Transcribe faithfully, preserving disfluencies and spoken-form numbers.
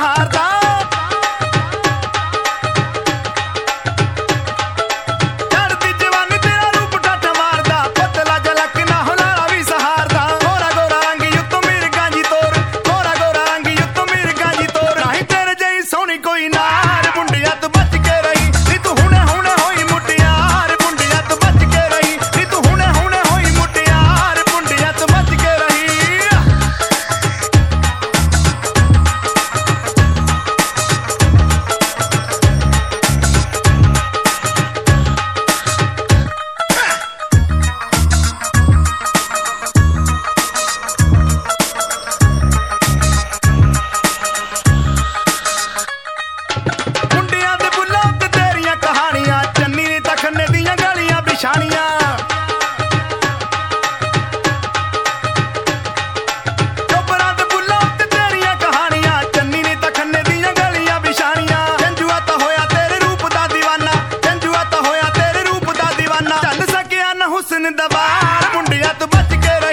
ਸਹਾਰਦਾ। ਚੜ੍ਹਦੀ ਜਵਾਨੀ ਤੇਰਾ ਰੂਪ ਠੱਠ ਮਾਰਦਾ, ਪਤਲਾ ਜਲਕ ਨਾ ਹੁਲਾਰਾ ਵੀ ਸਹਾਰਦਾ। ਗੋਰਾ ਗੋਰਾ ਰੰਗ ਉੱਤੋਂ ਮਿਰਗਾਂ ਜੀ ਤੋਰ, ਗੋਰਾ ਗੋਰਾ ਰੰਗ ਉੱਤੋਂ ਮਿਰਗਾਂ ਜੀ ਤੋਰ। ਨਹੀਂ ਤੇਰੇ ਜਿਹੀ ਸੋਹਣੀ ਕੋਈ ਨਾਰ, ਮੁੰਡਿਆਂ ਤੋਂ ਬਚ ਕੇ ਰਹੀ ਨੀ ਤੂੰ ਹੁਣੇ ਹੁਣੇ ਹੋਈ ਮੁਟਿਆਰ। ਮੁੰਡਿਆਂ ਤੋਂ ਬਚ ਕੇ ਰਹੀ ਨੀ ਤੂੰ ਹੁਣੇ ਹੁਣੇ ਹੋਈ ਮੁਟਿਆਰ। ਮੁੰਡਿਆਂ ਤੋਂ ਬਚ ਕੇ ਰਹੀ। ਮੁੰਡਿਆਂ ਦੇ ਬੁੱਲਾਂ ਤੇ ਤੇਰੀਆਂ ਕਹਾਣੀਆਂ, ਚੰਨੀ ਨੇ ਤਾਂ ਖੰਨੇ ਦੀਆਂ ਗਲੀਆਂ ਵਿਛਾਣੀਆਂ। ਚੋਬਰਾਂ ਦੇ ਬੁੱਲਾਂ ਤੇ ਤੇਰੀਆਂ ਕਹਾਣੀਆਂ, ਚੰਨੀ ਨੇ ਤਾਂ ਖੰਨੇ ਦੀਆਂ ਗਲੀਆਂ ਵਿਛਾਣੀਆਂ। ਜੰਜੂਆ ਤਾਂ ਹੋਇਆ ਤੇਰੇ ਰੂਪ ਦਾ ਦੀਵਾਨਾ, ਜੰਜੂਆ ਤਾਂ ਹੋਇਆ ਤੇਰੇ ਰੂਪ ਦਾ ਦੀਵਾਨਾ। ਚੱਲ ਸਕਿਆ ਨਾ ਹੁਸਨ ਦਵਾਰ, ਮੁੰਡਿਆਂ ਤੋਂ ਬਚ ਕੇ ਰਹੀ।